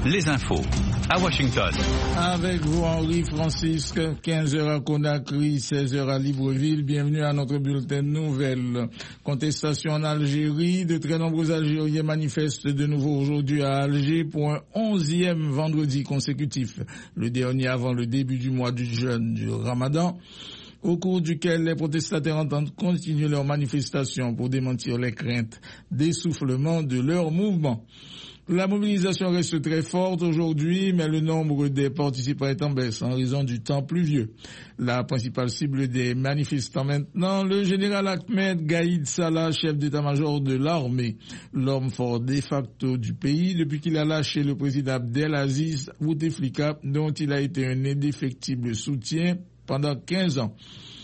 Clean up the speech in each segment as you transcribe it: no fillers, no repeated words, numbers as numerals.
les infos à Washington. Avec vous, Henri Francisque, 15h à Conakry, 16h à Libreville. Bienvenue à notre bulletin de nouvelles. Contestation en Algérie. De très nombreux Algériens manifestent de nouveau aujourd'hui à Alger pour un 11e vendredi consécutif, le dernier avant le début du mois du jeûne du Ramadan, au cours duquel les protestataires entendent continuer leur manifestation pour démentir les craintes d'essoufflement de leur mouvement. La mobilisation reste très forte aujourd'hui, mais le nombre des participants est en baisse en raison du temps pluvieux. La principale cible des manifestants maintenant, le général Ahmed Gaïd Salah, chef d'état-major de l'armée, l'homme fort de facto du pays depuis qu'il a lâché le président Abdelaziz Bouteflika, dont il a été un indéfectible soutien pendant 15 ans.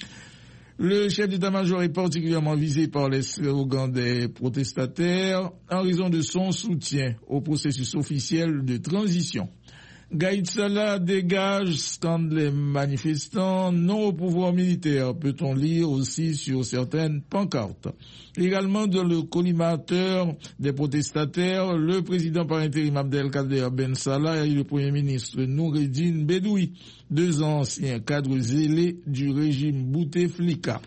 Le chef d'état-major est particulièrement visé par les slogans des protestataires en raison de son soutien au processus officiel de transition. Gaïd Salah dégage, scandent les manifestants, non au pouvoir militaire, peut-on lire aussi sur certaines pancartes. Également dans le collimateur des protestataires, le président par intérim Abdelkader Ben Salah et le premier ministre Noureddine Bedoui, deux anciens cadres zélés du régime Bouteflika.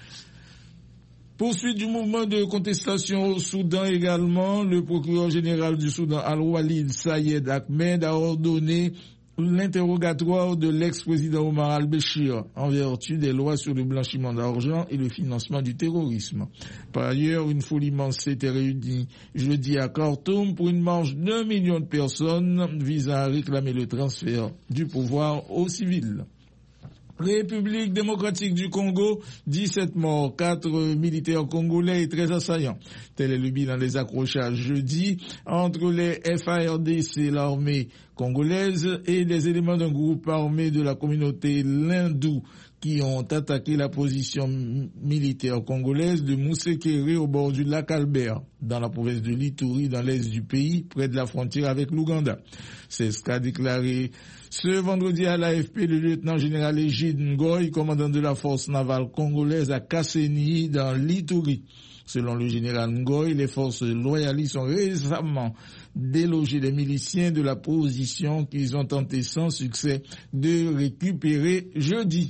Poursuite du mouvement de contestation au Soudan également, le procureur général du Soudan Al-Walid Sayed Ahmed a ordonné l'interrogatoire de l'ex-président Omar al-Béchir en vertu des lois sur le blanchiment d'argent et le financement du terrorisme. Par ailleurs, une foule immense s'était réunie jeudi à Khartoum pour une marche d'1 million de personnes visant à réclamer le transfert du pouvoir aux civils. République démocratique du Congo, 17 morts, 4 militaires congolais et 13 assaillants. Tel est le bilan des accrochages jeudi entre les FARDC, l'armée congolaise, et les éléments d'un groupe armé de la communauté Lindou qui ont attaqué la position militaire congolaise de Mousekere au bord du lac Albert, dans la province de l'Ituri, dans l'est du pays, près de la frontière avec l'Ouganda. C'est ce qu'a déclaré ce vendredi à l'AFP le lieutenant-général Egide Ngoy, commandant de la force navale congolaise à Kasseni, dans l'Ituri. Selon le général Ngoy, les forces loyalistes ont récemment délogé les miliciens de la position qu'ils ont tenté sans succès de récupérer jeudi.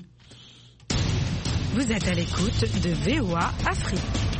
Vous êtes à l'écoute de VOA Afrique.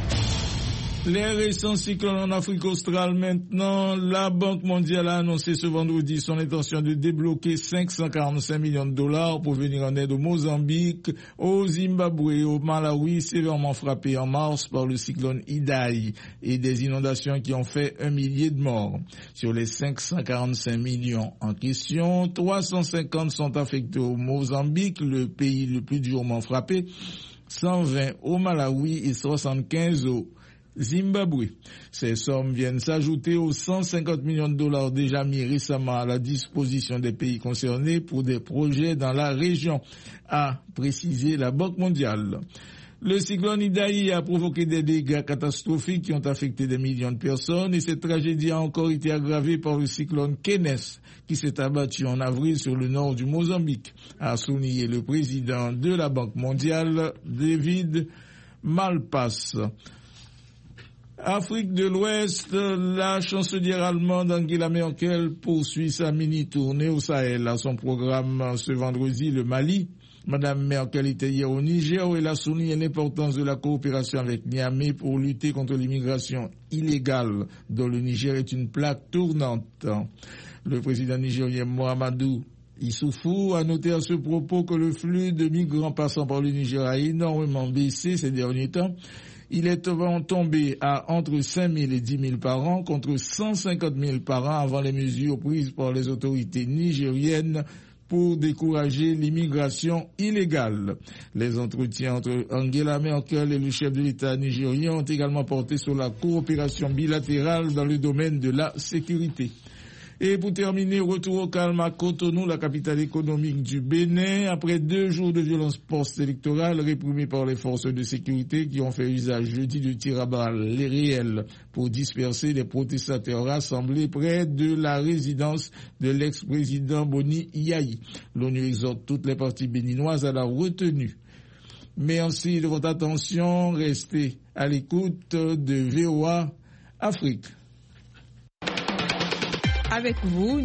Les récents cyclones en Afrique australe maintenant, la Banque mondiale a annoncé ce vendredi son intention de débloquer 545 millions de dollars pour venir en aide au Mozambique, au Zimbabwe et au Malawi, sévèrement frappés en mars par le cyclone Idai et des inondations qui ont fait 1 millier de morts. Sur les 545 millions en question, 350 sont affectés au Mozambique, le pays le plus durement frappé, 120 au Malawi et 75 au Zimbabwe. Ces sommes viennent s'ajouter aux 150 millions de dollars déjà mis récemment à la disposition des pays concernés pour des projets dans la région, a précisé la Banque mondiale. Le cyclone Idai a provoqué des dégâts catastrophiques qui ont affecté des millions de personnes et cette tragédie a encore été aggravée par le cyclone Kenneth qui s'est abattu en avril sur le nord du Mozambique, a souligné le président de la Banque mondiale, David Malpass. Afrique de l'Ouest, la chancelière allemande Angela Merkel poursuit sa mini-tournée au Sahel. À son programme ce vendredi, le Mali. Madame Merkel était hier au Niger où elle a souligné l'importance de la coopération avec Niamey pour lutter contre l'immigration illégale, dont le Niger est une plaque tournante. Le président nigérien Mohamedou Issoufou a noté à ce propos que le flux de migrants passant par le Niger a énormément baissé ces derniers temps. Il est tombé à entre 5 000 et 10 000 par an contre 150 000 par an avant les mesures prises par les autorités nigériennes pour décourager l'immigration illégale. Les entretiens entre Angela Merkel et le chef de l'État nigérien ont également porté sur la coopération bilatérale dans le domaine de la sécurité. Et pour terminer, retour au calme à Cotonou, la capitale économique du Bénin, après 2 jours de violence post-électorale réprimée par les forces de sécurité qui ont fait usage jeudi de tirs à balles réels pour disperser les protestataires rassemblés près de la résidence de l'ex-président Boni Yayi. L'ONU exhorte toutes les parties béninoises à la retenue. Merci de votre attention. Restez à l'écoute de VOA Afrique. Avec vous,